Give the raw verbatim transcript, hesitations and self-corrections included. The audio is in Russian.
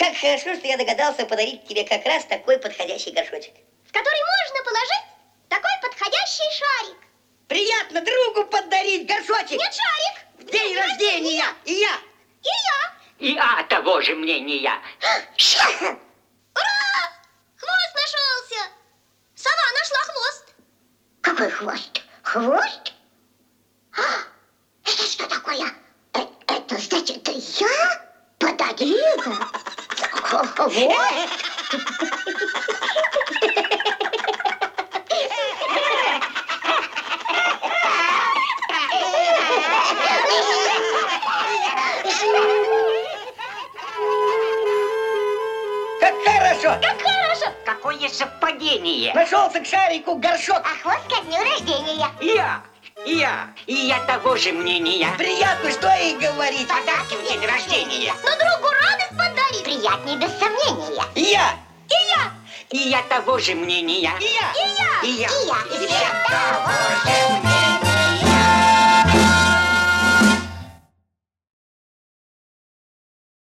Как хорошо, что я догадался подарить тебе как раз такой подходящий горшочек. В который можно положить такой подходящий шарик. Приятно другу подарить горшочек. Нет, шарик. В день рождения. И я. И я. И а того же мнения. Ура! Хвост нашелся. Сова нашла хвост. Какой хвост? Хвост? А, это что такое? Э, это значит, я подарила хвост? Как хорошо. Как хорошо. Какое совпадение. Нашелся к шарику горшок. А хвост ко дню рождения. Я, я, и я того же мнения. Приятно, что и говорить. Подарки в день рождения. Но другу радость подарить. Приятней без сомнения. И я. И я. И я того же мнения. И я. И я. И я. И я. И я.